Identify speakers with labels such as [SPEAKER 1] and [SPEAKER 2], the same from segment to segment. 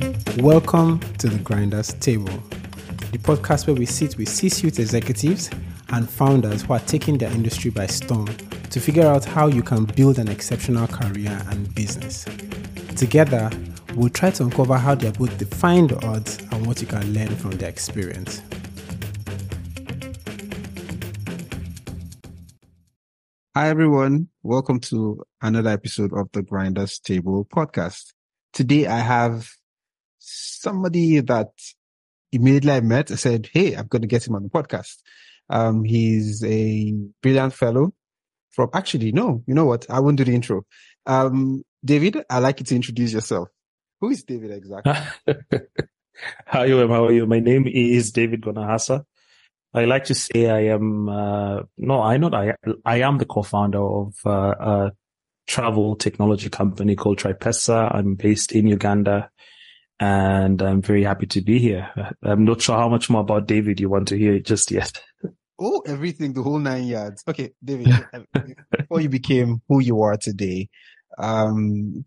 [SPEAKER 1] Welcome to the Grinders Table, the podcast where we sit with C-suite executives and founders who are taking their industry by storm to figure out how you can build an exceptional career and business. Together, we'll try to uncover how they are both defying the odds and what you can learn from their experience.
[SPEAKER 2] Hi, everyone. Welcome to another episode of the Grinders Table podcast. Today, I have somebody that immediately I met. I said, hey, I'm going to get him on the podcast. He's a brilliant fellow from, actually, no, you know what? I won't do the intro. David, I'd like you to introduce yourself. Who is David exactly?
[SPEAKER 3] How are you? My name is David Gonahasa. I like to say I am, I am the co-founder of a travel technology company called Tripesa. I'm based in Uganda and I'm very happy to be here. I'm not sure how much more about David you want to hear just yet.
[SPEAKER 2] Oh, everything, the whole 9 yards. Okay, David, before you became who you are today, 10,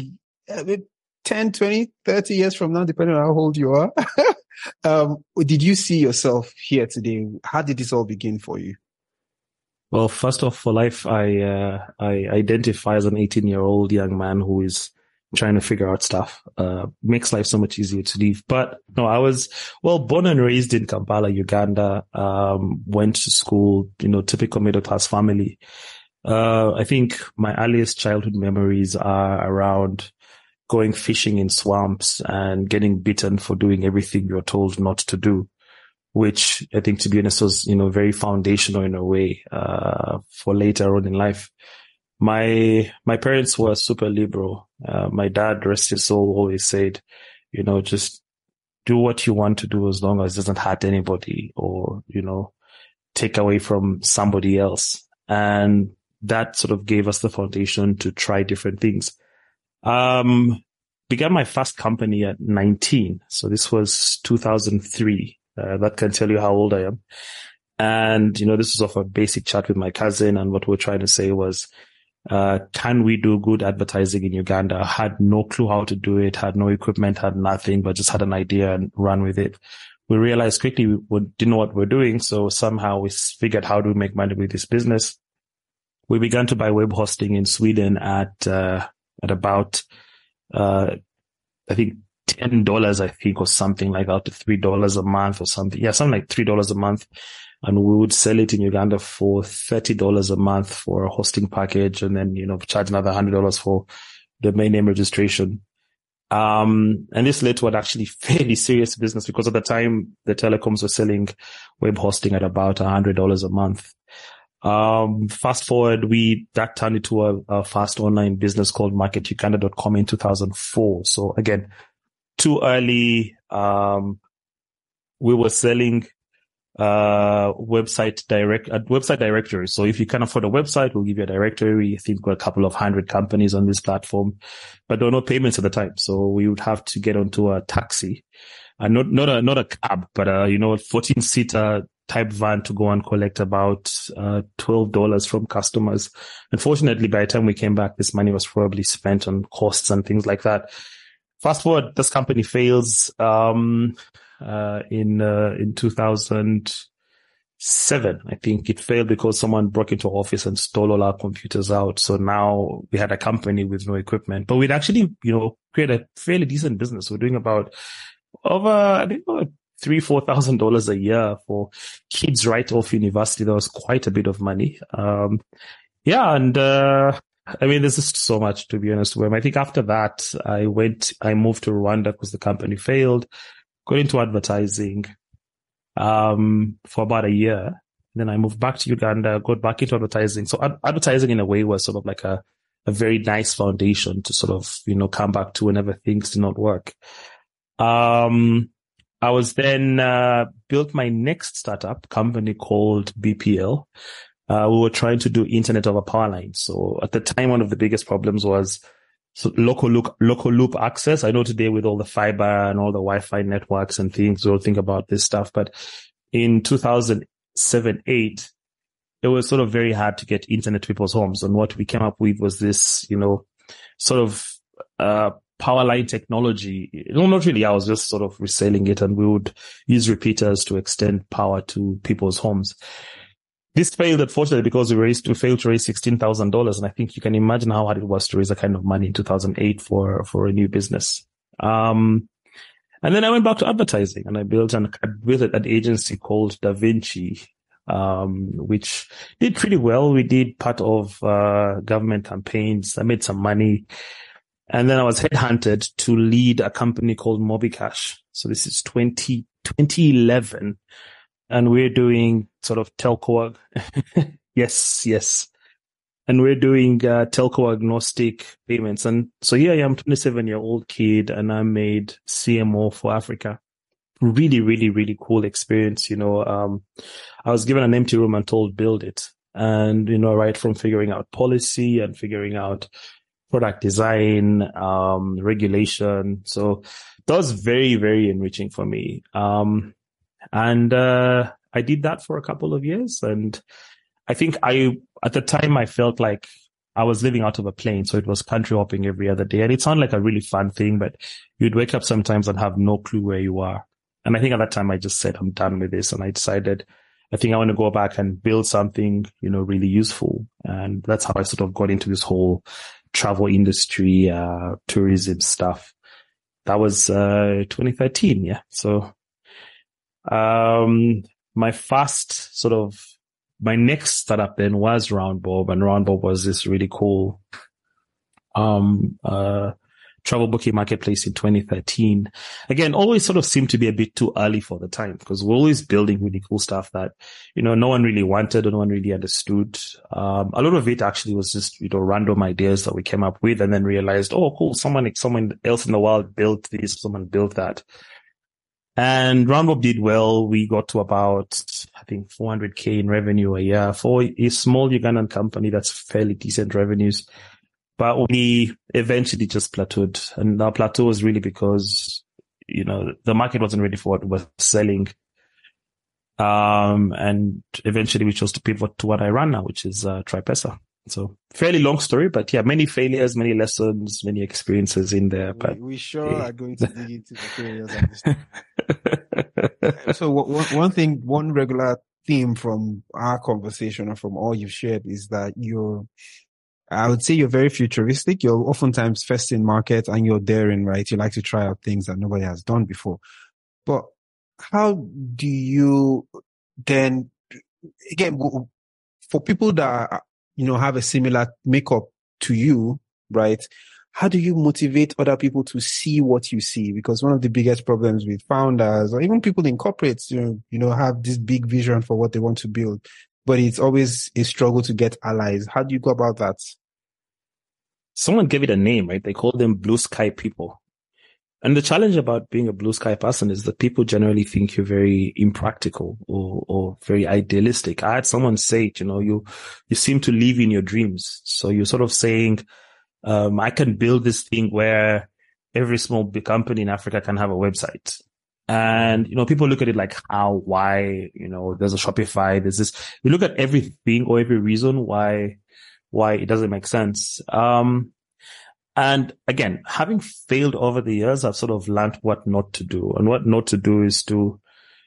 [SPEAKER 2] 20, 30 years from now, depending on how old you are, did you see yourself here today? How did this all begin for you?
[SPEAKER 3] Well, first off, for life, I identify as an 18-year-old young man who is trying to figure out stuff. Makes life so much easier to live. But no, I was, born and raised in Kampala, Uganda. Went to school, typical middle-class family. I think my earliest childhood memories are around going fishing in swamps and getting bitten for doing everything you're told not to do, which I think, to be honest, was, very foundational in a way, for later on in life. My parents were super liberal. My dad, rest his soul, always said, just do what you want to do as long as it doesn't hurt anybody or, take away from somebody else. And that sort of gave us the foundation to try different things. Began my first company at 19. So this was 2003. That can tell you how old I am. And, this was off a basic chat with my cousin. And what we were trying to say was, can we do good advertising in Uganda? Had no clue how to do it, had no equipment, had nothing, but just had an idea and ran with it. We realized quickly we didn't know what we were doing. So somehow we figured, how do we make money with this business? We began to buy web hosting in Sweden at about, I think $10, I think, or something like that, to $3 a month or something. Yeah, something like $3 a month. And we would sell it in Uganda for $30 a month for a hosting package. And then, charge another $100 for the domain name registration. And this led to an actually fairly serious business, because at the time the telecoms were selling web hosting at about $100 a month. Fast forward, that turned into a fast online business called marketuganda.com in 2004. So again, too early. We were selling, website directory. So if you can afford a website, we'll give you a directory. I think we've got a couple of 100 companies on this platform, but there were no payments at the time. So we would have to get onto a taxi, and not a cab, but a 14-seater type van to go and collect about $12 from customers. Unfortunately, by the time we came back, this money was probably spent on costs and things like that. Fast forward, this company fails in 2007. I think it failed because someone broke into our office and stole all our computers out. So now we had a company with no equipment, but we'd actually, created a fairly decent business. We're doing about $3,000-4,000 a year for kids right off university. That was quite a bit of money. There's just so much, to be honest with him. I think after that, I moved to Rwanda because the company failed, got into advertising, for about a year. Then I moved back to Uganda, got back into advertising. So advertising in a way was sort of like a very nice foundation to sort of, come back to whenever things did not work. I was then, built my next startup company called BPL. We were trying to do internet over power lines. So at the time, one of the biggest problems was local loop access. I know today with all the fiber and all the Wi-Fi networks and things, we'll think about this stuff. But in 2007-8, it was sort of very hard to get internet to people's homes. And what we came up with was this, sort of power line technology. No, not really. I was just sort of reselling it, and we would use repeaters to extend power to people's homes. This failed, unfortunately, because we failed to raise $16,000. And I think you can imagine how hard it was to raise that kind of money in 2008 for a new business. And then I went back to advertising, and I built an agency called Da Vinci, which did pretty well. We did part of, government campaigns. I made some money. And then I was headhunted to lead a company called Mobicash. So this is 2011. And we're doing sort of telco. Yes. And we're doing, telco agnostic payments. And so here I am, 27-year-old kid, and I made CMO for Africa. Really, really, really cool experience. I was given an empty room and told, build it. And, right from figuring out policy and figuring out product design, regulation. So that was very, very enriching for me. And I did that for a couple of years. And I think at the time, I felt like I was living out of a plane. So it was country hopping every other day. And it sounded like a really fun thing, but you'd wake up sometimes and have no clue where you are. And I think at that time, I just said, I'm done with this. And I decided, I think I want to go back and build something, really useful. And that's how I sort of got into this whole travel industry, tourism stuff. That was 2013. Yeah. So my next startup then was Roundbob, and Roundbob was this really cool travel booking marketplace in 2013. Again, always sort of seemed to be a bit too early for the time, because we're always building really cool stuff that, no one really wanted or no one really understood. A lot of it actually was just, random ideas that we came up with and then realized, oh, cool, someone else in the world built this, someone built that. And Roundbob did well. We got to about, I think, 400K in revenue a year for a small Ugandan company. That's fairly decent revenues. But we eventually just plateaued. And our plateau was really because, the market wasn't ready for what we were selling. And eventually we chose to pivot to what I run now, which is Tripesa. So fairly long story, but yeah, many failures, many lessons, many experiences in there. But
[SPEAKER 2] we sure are going to dig into the failures of this. So one regular theme from our conversation and from all you've shared is that I would say you're very futuristic. You're oftentimes first in market and you're daring, right? You like to try out things that nobody has done before. But how do you then, again, for people that, have a similar makeup to you, right? How do you motivate other people to see what you see? Because one of the biggest problems with founders or even people in corporates, have this big vision for what they want to build, but it's always a struggle to get allies. How do you go about that?
[SPEAKER 3] Someone gave it a name, right? They call them blue sky people. And the challenge about being a blue sky person is that people generally think you're very impractical or very idealistic. I had someone say it, you seem to live in your dreams. So you're sort of saying, I can build this thing where every small company in Africa can have a website. And, people look at it like how, why, there's a Shopify, there's this. You look at everything or every reason why it doesn't make sense. And again, having failed over the years, I've sort of learned what not to do. And what not to do is to,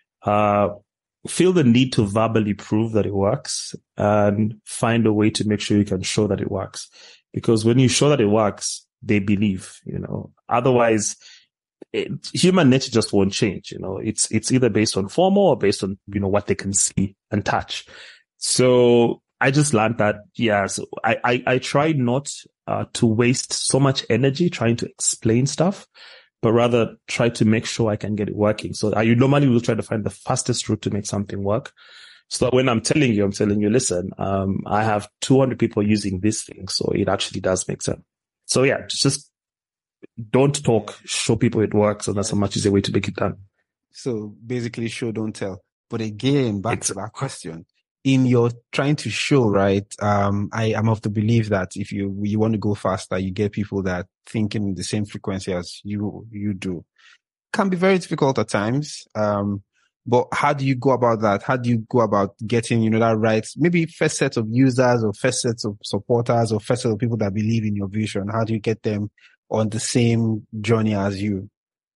[SPEAKER 3] feel the need to verbally prove that it works and find a way to make sure you can show that it works. Because when you show that it works, they believe, otherwise human nature just won't change. It's either based on FOMO or based on, what they can see and touch. So I just learned that, so I try not to waste so much energy trying to explain stuff, but rather try to make sure I can get it working. So I normally will try to find the fastest route to make something work. So that when I'm telling you, listen, I have 200 people using this thing. So it actually does make sense. So yeah, just don't talk, show people it works. And that's a much easier way to make it done.
[SPEAKER 2] So basically show, don't tell. But again, back to that question. In your trying to show, right? I am of the belief that if you want to go faster, you get people that think in the same frequency as you do. Can be very difficult at times. But how do you go about that? How do you go about getting, that right? Maybe first set of users or first set of supporters or first set of people that believe in your vision. How do you get them on the same journey as you?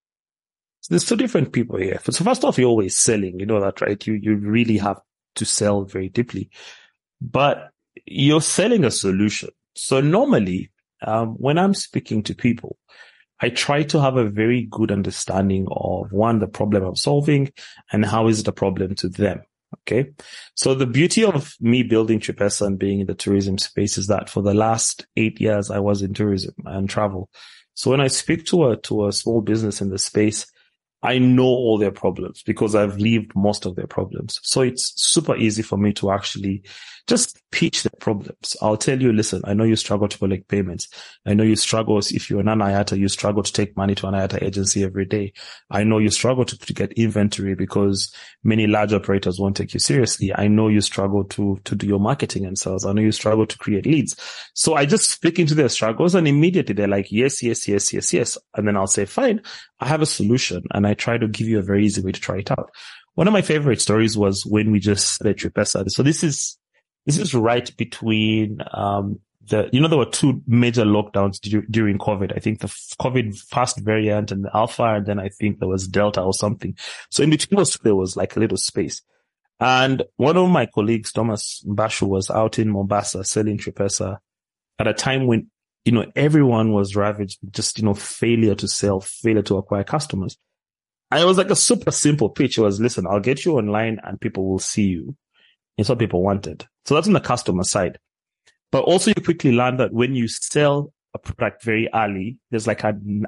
[SPEAKER 3] So there's two different people here. So first off, you're always selling. You know that, right? You really have to sell very deeply, but you're selling a solution. So normally, when I'm speaking to people, I try to have a very good understanding of one, the problem I'm solving and how is it a problem to them. Okay. So the beauty of me building Tripesa and being in the tourism space is that for the last 8 years, I was in tourism and travel. So when I speak to a small business in the space, I know all their problems because I've lived most of their problems. So it's super easy for me to actually just pitch their problems. I'll tell you, listen, I know you struggle to collect payments. I know you struggle, if you're an IATA, you struggle to take money to an IATA agency every day. I know you struggle to get inventory because many large operators won't take you seriously. I know you struggle to do your marketing and sales. I know you struggle to create leads. So I just speak into their struggles and immediately they're like, yes, yes, yes, yes, yes. And then I'll say, fine, I have a solution. And I try to give you a very easy way to try it out. One of my favorite stories was when we just started Tripesa. So this is right between, there were two major lockdowns during COVID. I think the COVID first variant and the Alpha, and then I think there was Delta or something. So in between those two, there was like a little space. And one of my colleagues, Thomas Bashu, was out in Mombasa selling Tripesa at a time when, everyone was ravaged with just, failure to sell, failure to acquire customers. And it was like a super simple pitch. It was, listen, I'll get you online and people will see you. It's what people wanted. So that's on the customer side. But also you quickly learn that when you sell a product very early, there's like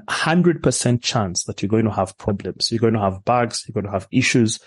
[SPEAKER 3] 100% chance that you're going to have problems. You're going to have bugs. You're going to have issues.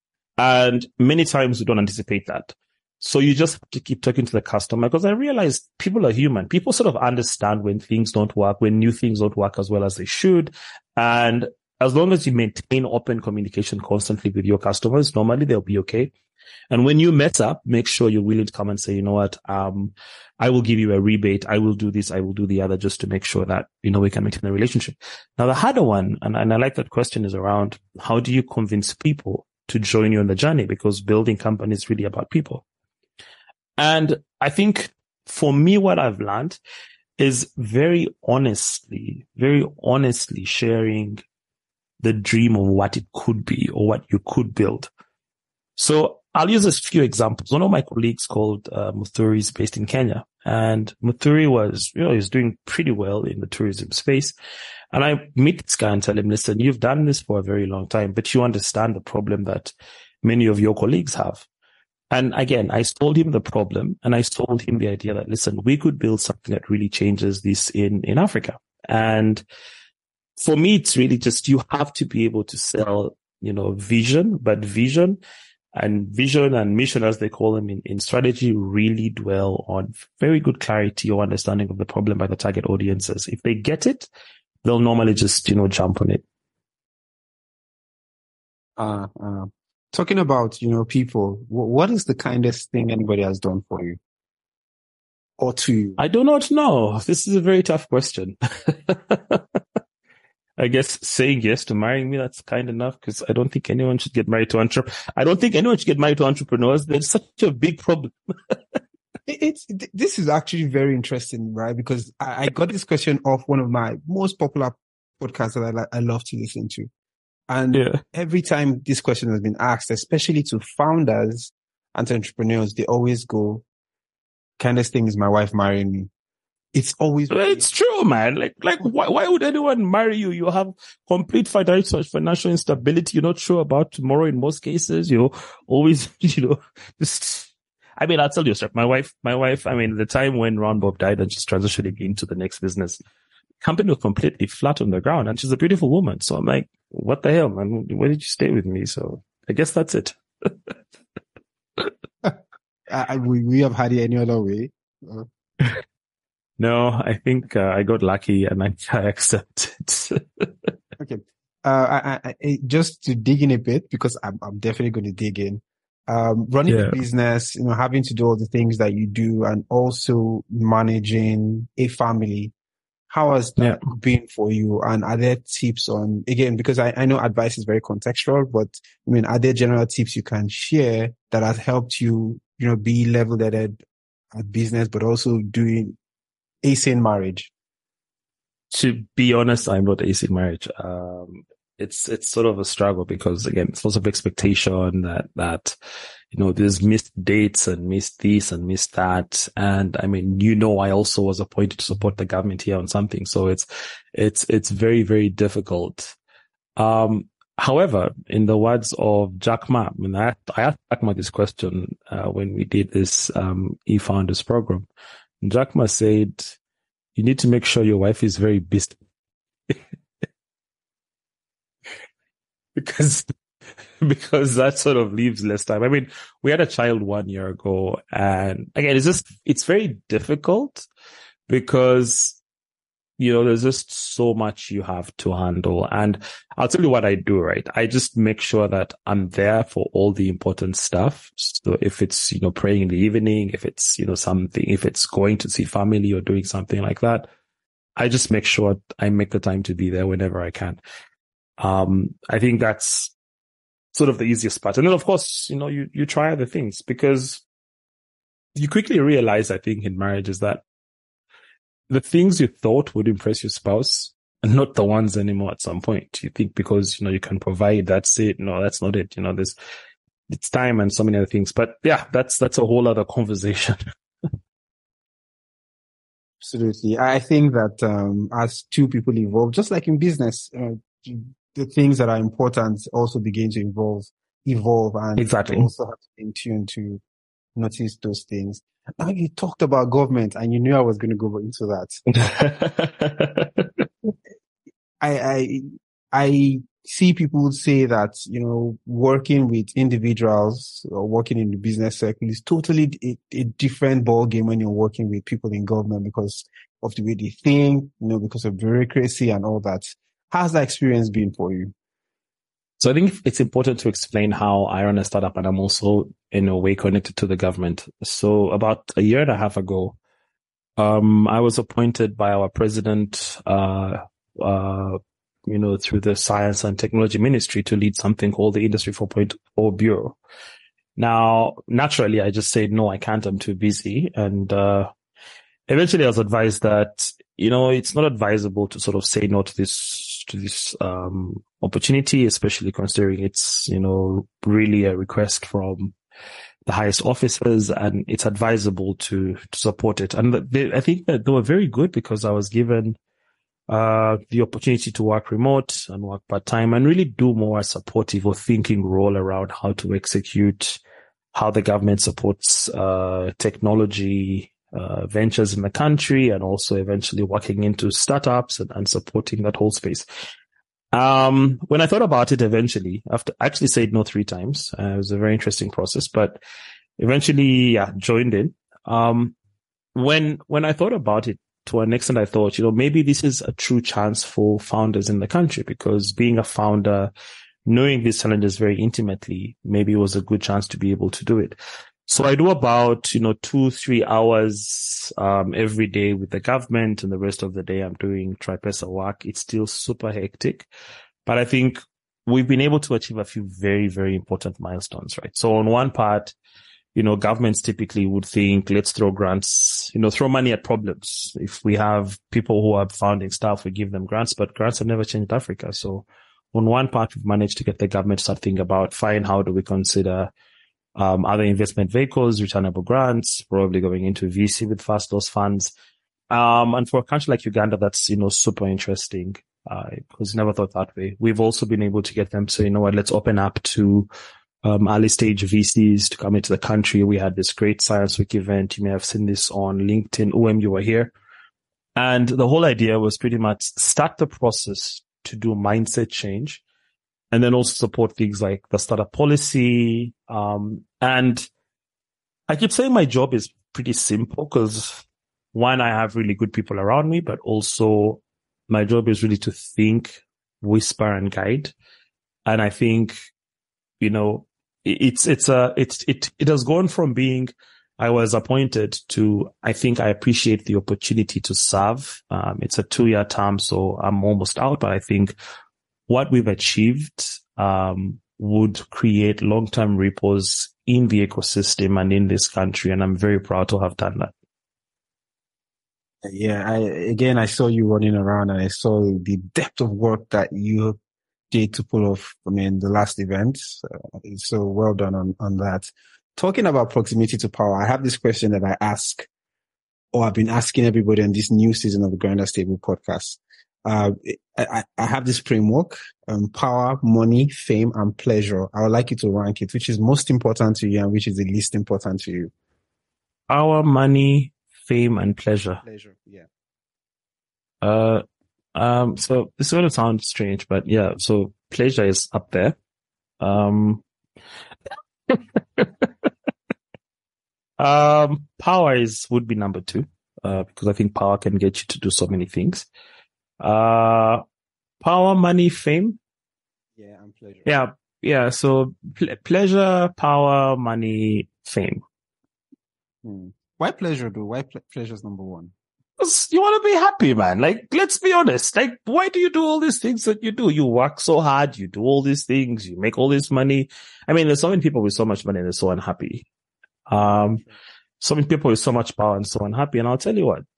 [SPEAKER 3] And many times we don't anticipate that. So you just have to keep talking to the customer because I realized people are human. People sort of understand when things don't work, when new things don't work as well as they should. And as long as you maintain open communication constantly with your customers, normally they'll be okay. And when you mess up, make sure you're willing to come and say, you know what, I will give you a rebate. I will do this. I will do the other just to make sure that, we can maintain the relationship. Now, the harder one, and I like that question, is around how do you convince people to join you on the journey? Because building companies is really about people. And I think for me, what I've learned is very honestly sharing the dream of what it could be or what you could build. So I'll use a few examples. One of my colleagues called Muthuri is based in Kenya, and Muthuri was, he's doing pretty well in the tourism space. And I meet this guy and tell him, listen, you've done this for a very long time, but you understand the problem that many of your colleagues have. And again, I told him the problem and I told him the idea that, listen, we could build something that really changes this in Africa. And for me, it's really just, you have to be able to sell, vision, but vision and mission, as they call them in strategy, really dwell on very good clarity or understanding of the problem by the target audiences. If they get it, they'll normally just, jump on it.
[SPEAKER 2] Talking about, people, what is the kindest thing anybody has done for you or to you?
[SPEAKER 3] I do not know. This is a very tough question. I guess saying yes to marrying me, that's kind enough, because I don't think anyone should get married to entrepreneurs. There's such a big problem.
[SPEAKER 2] This is actually very interesting, right? Because I got this question off one of my most popular podcasts that I love to listen to. And every time this question has been asked, especially to founders and to entrepreneurs, they always go, kindest thing is my wife marrying me. It's always...
[SPEAKER 3] It's true, man. Why would anyone marry you? You have complete financial instability. You're not sure about tomorrow in most cases. You're always, just... I mean, I'll tell you a story. My wife, the time when Ron Bob died and she's transitioning into the next business, company was completely flat on the ground, and she's a beautiful woman. So I'm like, what the hell, man? Why did you stay with me? So I guess that's it.
[SPEAKER 2] We have had it any other way.
[SPEAKER 3] No, I think I got lucky and I accept it.
[SPEAKER 2] Okay. I just to dig in a bit, because I'm definitely going to dig in. Running a business, having to do all the things that you do, and also managing a family. How has that been for you? And are there tips on, again, because I know advice is very contextual, but are there general tips you can share that has helped you, be level-headed at business, but also doing a sane marriage?
[SPEAKER 3] To be honest, I'm not ace in marriage. It's sort of a struggle because again, it's lots of expectation that, there's missed dates and missed this and missed that. And I mean, I also was appointed to support the government here on something. So it's very, very difficult. However, in the words of Jack Ma, I asked Jack Ma this question, when we did this, eFounders program. Jack Ma said, you need to make sure your wife is very busy. because that sort of leaves less time. I mean, we had a child 1 year ago, and again, it's very difficult because, there's just so much you have to handle. And I'll tell you what I do, right? I just make sure that I'm there for all the important stuff. So if it's, praying in the evening, if it's, something, if it's going to see family or doing something like that, I just make sure I make the time to be there whenever I can. I think that's sort of the easiest part. And then, of course, you try other things because you quickly realize, I think, in marriage is that the things you thought would impress your spouse are not the ones anymore at some point. You think because, you can provide, that's it. No, that's not it. It's time and so many other things. But yeah, that's a whole other conversation.
[SPEAKER 2] Absolutely. I think that as two people evolve, just like in business, the things that are important also begin to evolve, and
[SPEAKER 3] exactly.
[SPEAKER 2] You also have to be in tune to notice those things. Now you talked about government, and you knew I was going to go into that. I see people say that, working with individuals or working in the business circle is totally a different ball game when you're working with people in government because of the way they think, because of bureaucracy and all that. How's that experience been for you?
[SPEAKER 3] So I think it's important to explain how I run a startup, and I'm also in a way connected to the government. So about a year and a half ago, I was appointed by our president, through the Science and Technology Ministry to lead something called the Industry 4.0 Bureau. Now, naturally, I just said, no, I can't. I'm too busy. And eventually I was advised that, it's not advisable to sort of say no to this opportunity, especially considering it's, really a request from the highest officers, and it's advisable to support it. And I think that they were very good because I was given the opportunity to work remote and work part-time and really do more supportive or thinking role around how to execute, how the government supports technology ventures in the country, and also eventually working into startups and supporting that whole space. When I thought about it eventually, after I actually said no 3 times, it was a very interesting process, but eventually, joined in. When I thought about it, to an extent, I thought, maybe this is a true chance for founders in the country, because being a founder, knowing these challenges very intimately, maybe it was a good chance to be able to do it. So I do about, 2-3 hours, every day with the government, and the rest of the day I'm doing Tripesa work. It's still super hectic, but I think we've been able to achieve a few very, very important milestones, right? So on one part, governments typically would think, let's throw grants, throw money at problems. If we have people who are founding staff, we give them grants, but grants have never changed Africa. So on one part, we've managed to get the government to start thinking about, fine, how do we consider other investment vehicles, returnable grants, probably going into VC with fast loss funds. And for a country like Uganda, that's, super interesting. Because never thought that way. We've also been able to get them to, let's open up to early stage VCs to come into the country. We had this great Science Week event. You may have seen this on LinkedIn. You were here. And the whole idea was pretty much start the process to do mindset change, and then also support things like the startup policy. And I keep saying my job is pretty simple because, one, I have really good people around me, but also my job is really to think, whisper, and guide. And I think, it has gone from being, I was appointed to, I think I appreciate the opportunity to serve. It's a 2-year term, so I'm almost out, but I think what we've achieved, would create long-term ripples in the ecosystem and in this country. And I'm very proud to have done that.
[SPEAKER 2] Yeah, I saw you running around and I saw the depth of work that you did to pull off, the last event. So well done on that. Talking about proximity to power, I have this question that I ask, or I've been asking everybody on this new season of the Grinders Table podcast. I have this framework, power, money, fame, and pleasure. I would like you to rank it. Which is most important to you and which is the least important to you?
[SPEAKER 3] Power, money, fame, and pleasure.
[SPEAKER 2] Pleasure, yeah.
[SPEAKER 3] So this is going to sound strange, but yeah, so pleasure is up there. Power would be number 2, because I think power can get you to do so many things. Power, money, fame.
[SPEAKER 2] Yeah, and pleasure.
[SPEAKER 3] Yeah. So pleasure, power, money, fame.
[SPEAKER 2] Why pleasure though? Why pleasure is number 1?
[SPEAKER 3] Because you want to be happy, man. Like, let's be honest. Like, why do you do all these things that you do? You work so hard. You do all these things. You make all this money. I mean, there's so many people with so much money and they're so unhappy. So many people with so much power and so unhappy. And I'll tell you what,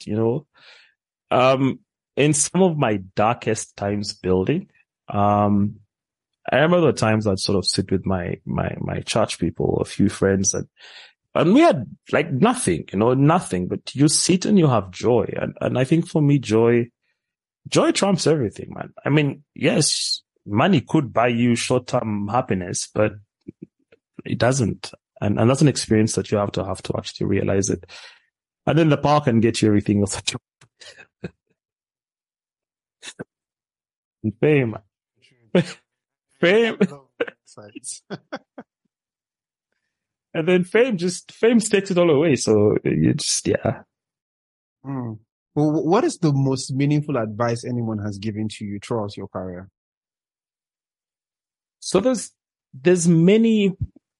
[SPEAKER 3] in some of my darkest times building, I remember the times I'd sort of sit with my church people, a few friends, and we had like nothing, nothing, but you sit and you have joy. And I think for me, joy trumps everything, man. I mean, yes, money could buy you short-term happiness, but it doesn't. And that's an experience that you have to actually realize it. And then the power can get you everything else that you and fame. Fame. And then fame takes it all away. So you just, yeah.
[SPEAKER 2] Well, what is the most meaningful advice anyone has given to you throughout your career?
[SPEAKER 3] So there's many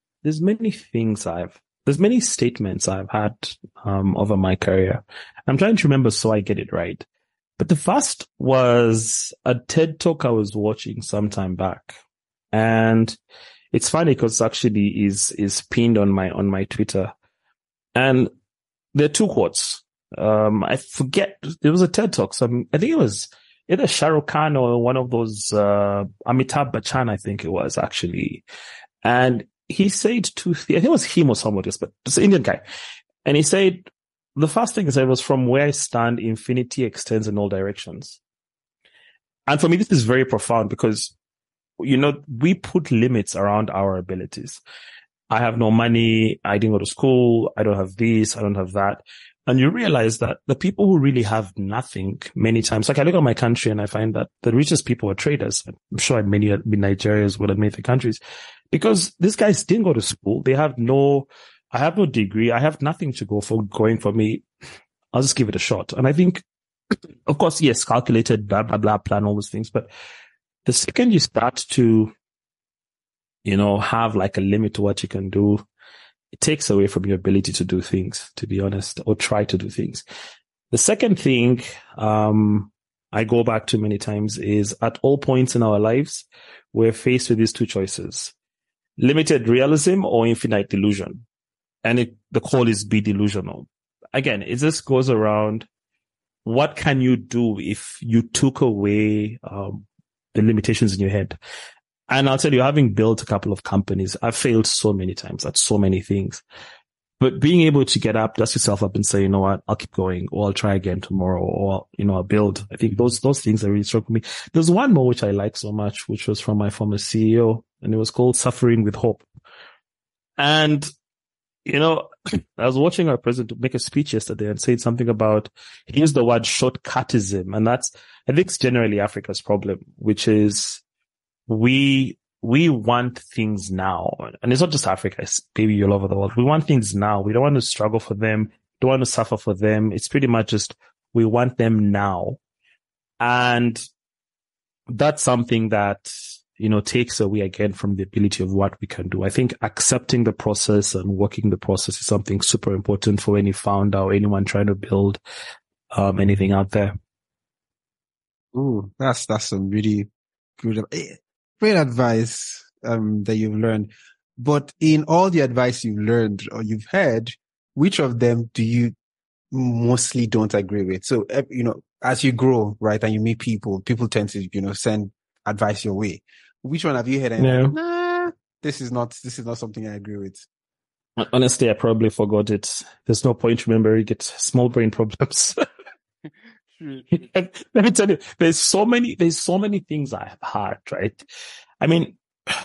[SPEAKER 3] statements I've had, over my career. I'm trying to remember so I get it right. But the first was a TED Talk I was watching some time back. And it's funny because actually is pinned on my Twitter. And there are 2 quotes. I forget, there was a TED Talk. So I think it was either Shah Rukh Khan or one of those, Amitabh Bachchan, I think it was actually. And he said I think it was him or somebody else, but it's an Indian guy. And he said, the first thing he said was, from where I stand, infinity extends in all directions. And for me, this is very profound because, we put limits around our abilities. I have no money. I didn't go to school. I don't have this. I don't have that. And you realize that the people who really have nothing many times, like I look at my country and I find that the richest people are traders. I'm sure many Nigerians would admit the countries, because these guys didn't go to school. I have no degree. I have nothing to going for me. I'll just give it a shot. And I think, of course, yes, calculated, blah, blah, blah, plan all those things. But the second you start to, have like a limit to what you can do, it takes away from your ability to do things, to be honest, or try to do things. The second thing, I go back to many times is, at all points in our lives, we're faced with these 2 choices: limited realism or infinite delusion. And the call is be delusional. Again, it just goes around, what can you do if you took away, the limitations in your head? And I'll tell you, having built a couple of companies, I've failed so many times at so many things. But being able to get up, dust yourself up and say, you know what, I'll keep going, or I'll try again tomorrow, or, I'll build. I think those things that really struck me. There's one more which I like so much, which was from my former CEO, and it was called Suffering with Hope. And, I was watching our president make a speech yesterday and said something about, he used the word shortcutism. And that's, I think it's generally Africa's problem, which is we want things now. And it's not just Africa, it's maybe all over the world. We want things now. We don't want to struggle for them. Don't want to suffer for them. It's pretty much just, we want them now. And that's something that, takes away again from the ability of what we can do. I think accepting the process and working the process is something super important for any founder or anyone trying to build, anything out there.
[SPEAKER 2] Ooh, that's some really good, great advice, that you've learned. But in all the advice you've learned or you've heard, which of them do you mostly don't agree with. So, as you grow, right, and you meet people tend to, send advice your way. Which one have you heard? And
[SPEAKER 3] No.
[SPEAKER 2] nah, this is not something I agree with.
[SPEAKER 3] Honestly, I probably forgot it. There's no point remembering it. Small brain problems. Let me tell you, there's so many things I have heard, right? I mean,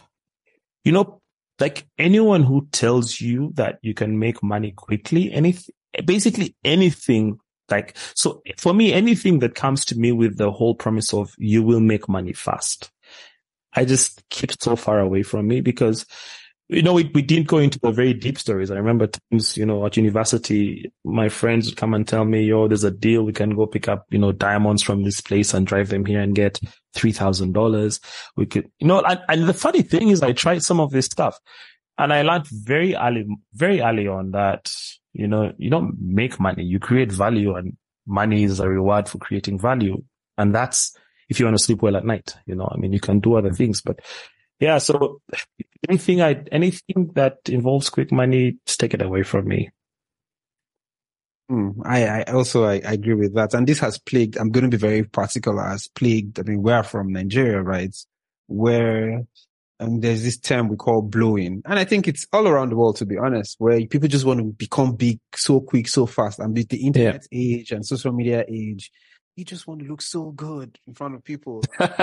[SPEAKER 3] like anyone who tells you that you can make money quickly, basically anything, like, so for me, anything that comes to me with the whole promise of you will make money fast, I just keep so far away from me because, we didn't go into the very deep stories. I remember times, at university, my friends would come and tell me, there's a deal. We can go pick up, diamonds from this place and drive them here and get $3,000. We could, and the funny thing is I tried some of this stuff and I learned very early on that, you don't make money, you create value, and money is a reward for creating value. And that's if you want to sleep well at night, you can do other things, but yeah, so anything that involves quick money, just take it away from me.
[SPEAKER 2] I also agree with that. And this has plagued, I'm going to be very particular, has plagued, we're from Nigeria, right? Where there's this term we call blowing. And I think it's all around the world, to be honest, where people just want to become big so quick, so fast. And with the internet age and social media age, you just want to look so good in front of people.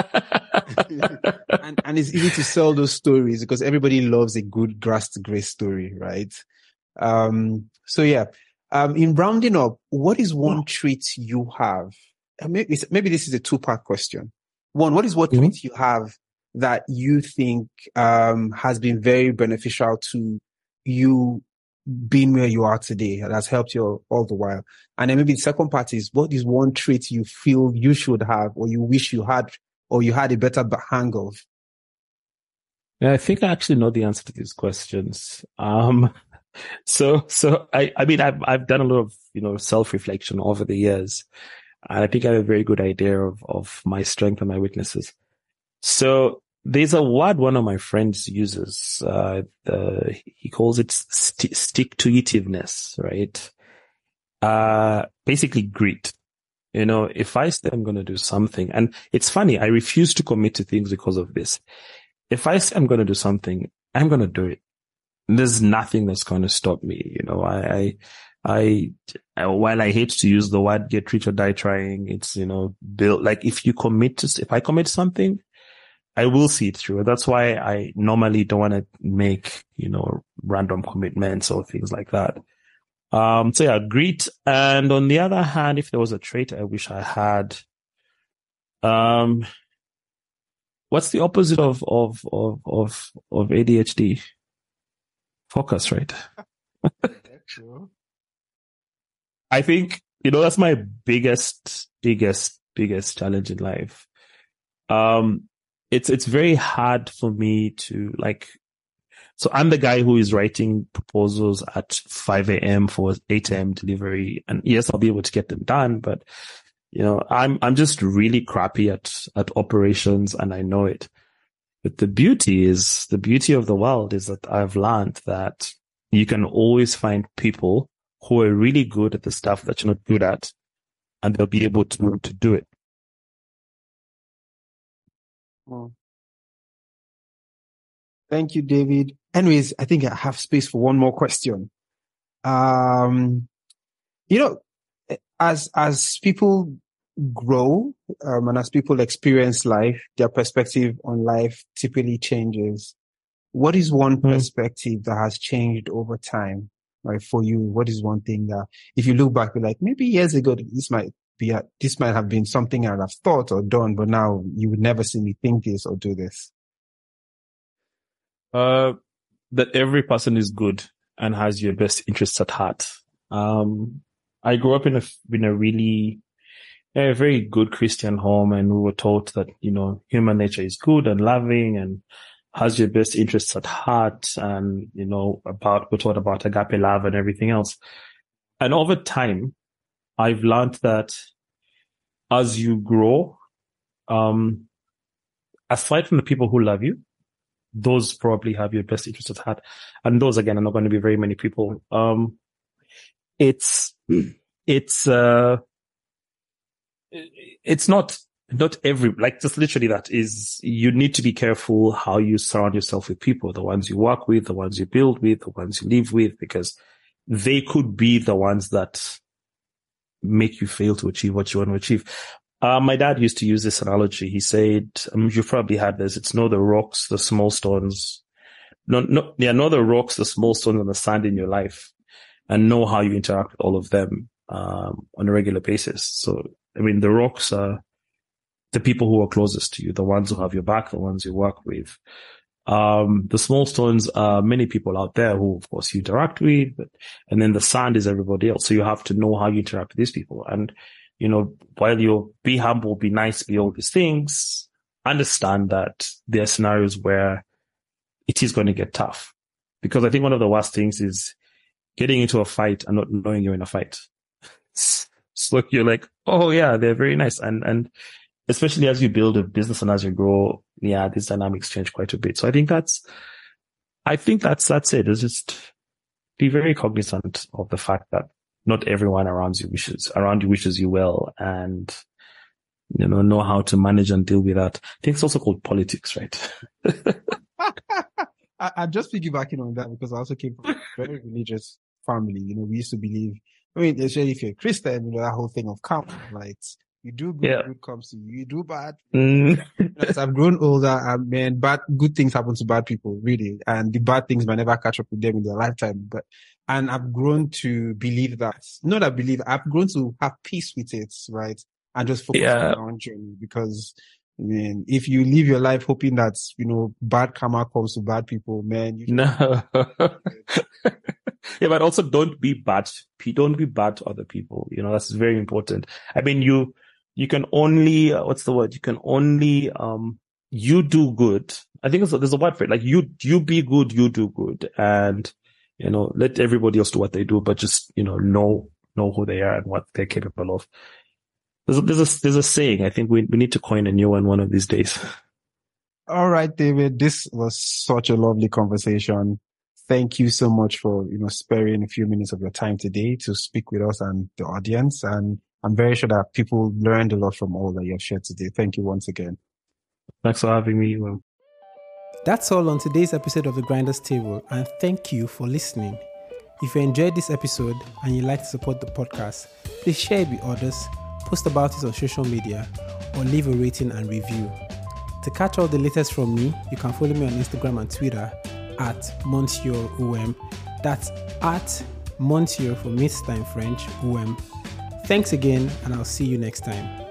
[SPEAKER 2] and it's easy to sell those stories because everybody loves a good grass to grace story, right? So yeah. In rounding up, what is one trait you have? Maybe this is a two-part question. One, what is what trait you have that you think has been very beneficial to you being where you are today, that has helped you all the while? And then maybe the second part is, what is one trait you feel you should have, or you wish you had, or you had a better hang of?
[SPEAKER 3] Yeah, I think I actually know the answer to these questions. So I've done a lot of, self-reflection over the years, and I think I have a very good idea of my strength and my weaknesses. So there's a word one of my friends uses, he calls it stick-to-itiveness, right? Basically grit. If I say I'm going to do something, and it's funny, I refuse to commit to things because of this. If I say I'm going to do something, I'm going to do it. There's nothing that's going to stop me. While I hate to use the word get rich or die trying, it's, build, like if I commit something, I will see it through. That's why I normally don't want to make, random commitments or things like that. So yeah, grit. And on the other hand, if there was a trait I wish I had, what's the opposite of ADHD? Focus, right? I think, that's my biggest challenge in life. It's very hard for me to so I'm the guy who is writing proposals at 5 a.m. for 8 a.m. delivery. And yes, I'll be able to get them done, but I'm just really crappy at operations, and I know it. But the beauty of the world is that I've learned that you can always find people who are really good at the stuff that you're not good at, and they'll be able to do it.
[SPEAKER 2] Well, thank you, David. Anyways, I think I have space for one more question. As people grow, and as people experience life, their perspective on life typically changes. What is one perspective that has changed over time, right? For you, what is one thing that, if you look back, you're like, maybe years ago, this might have been something I'd have thought or done, but now you would never see me think this or do this?
[SPEAKER 3] That every person is good and has your best interests at heart. I grew up in a very good Christian home, and we were taught that, human nature is good and loving and has your best interests at heart, and, we're taught about agape love and everything else. And over time, I've learned that as you grow, aside from the people who love you, those probably have your best interests at heart. And those, again, are not going to be very many people. it's not every, like, just literally that is, you need to be careful how you surround yourself with people, the ones you work with, the ones you build with, the ones you live with, because they could be the ones that make you fail to achieve what you want to achieve. My dad used to use this analogy. He said, you've probably had this. It's know the rocks, the small stones. Know the rocks, the small stones, and the sand in your life, and know how you interact with all of them, on a regular basis. So, I mean, the rocks are the people who are closest to you, the ones who have your back, the ones you work with. The small stones are many people out there who, of course, you interact with, and then the sand is everybody else. So you have to know how you interact with these people. And, while you be humble, be nice, be all these things, understand that there are scenarios where it is going to get tough. Because I think one of the worst things is getting into a fight and not knowing you're in a fight. So you're like, oh yeah, they're very nice. And especially as you build a business and as you grow, yeah, these dynamics change quite a bit. So I think that's it. It's just be very cognizant of the fact that not everyone around you wishes you well, and, know how to manage and deal with that. I think it's also called politics, right?
[SPEAKER 2] I'm just piggybacking on that because I also came from a very religious family. We used to believe, especially if you're a Christian, that whole thing of karma, right? You do good, good comes to you. You do bad. As I've grown older, good things happen to bad people, really. And the bad things might never catch up with them in their lifetime. And I've grown to believe that, I've grown to have peace with it, right? And just focus on my own journey. Because, if you live your life hoping that, bad karma comes to bad people,
[SPEAKER 3] no. Yeah, but also don't be bad. Don't be bad to other people. That's very important. I mean, you can only, what's the word? You can only, you do good. I think there's a word for it. Like you be good, you do good. And, let everybody else do what they do, but just, know who they are and what they're capable of. There's a saying. I think we need to coin a new one of these days.
[SPEAKER 2] All right, David, this was such a lovely conversation. Thank you so much for, sparing a few minutes of your time today to speak with us and the audience. And I'm very sure that people learned a lot from all that you have shared today. Thank you once again.
[SPEAKER 3] Thanks for having me.
[SPEAKER 1] That's all on today's episode of The Grinders Table, and thank you for listening. If you enjoyed this episode and you'd like to support the podcast, please share it with others, post about it on social media, or leave a rating and review. To catch all the latest from me, you can follow me on Instagram and Twitter at Monsieur OM. That's at Monsieur for Midtime French OM. Thanks again, and I'll see you next time.